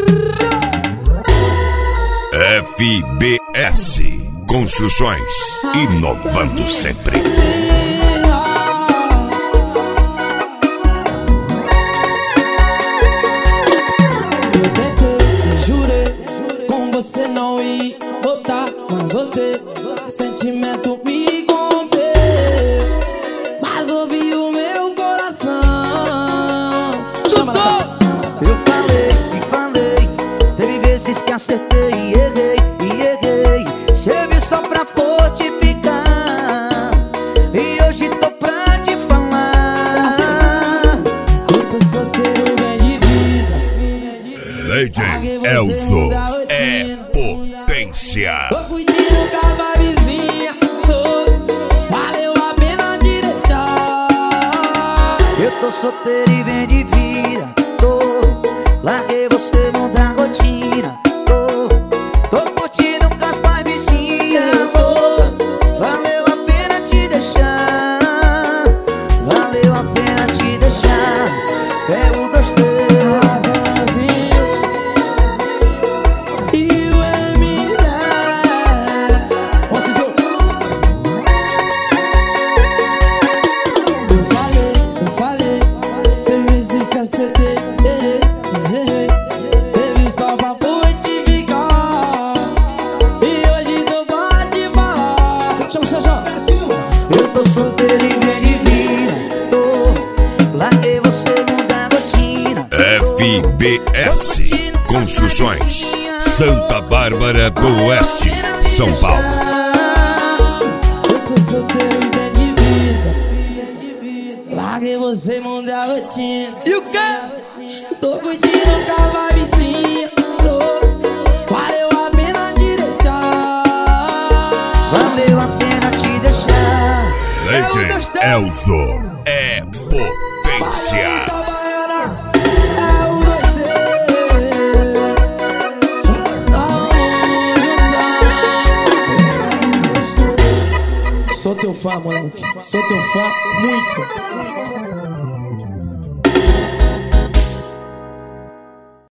FBS Construções, inovando sempre. Eu tentei, jurei, com você não ia voltar, mas voltei. Sentimento me corrompeu, mas ouvi o meu coração. Chama na Eu falei e falei, teve vezes que acertei e errei. Serve só pra fortificar, e hoje tô pra te falar. Eu tô solteiro, bem de vida. Legend Elzo é potência. Tô curtindo com a vizinha, valeu a pena te deixar. Eu tô solteiro e bem de vida, larguei você, mudar a rotina. Tô curtindo com as pais vizinhas, valeu a pena te deixar. Valeu a pena te deixar. É o 2, 3 e o MD. Eu falei, tem vezes que acertei, teve só pra fortificar, e hoje tô pra te falar. Chama o Sérgio. Eu tô solteiro e bem de vida, larguei você, mudar a rotina. FBS Construções, Santa Bárbara do Oeste, São Paulo. Eu tô solteiro e bem de vida, larguei você, mudar a rotina. E o quê? Tô curtindo com a vizinha, valeu a pena te deixar. Valeu a pena te deixar. Legend Elzo é potência. Sou teu fã, mano. Sou teu fã muito.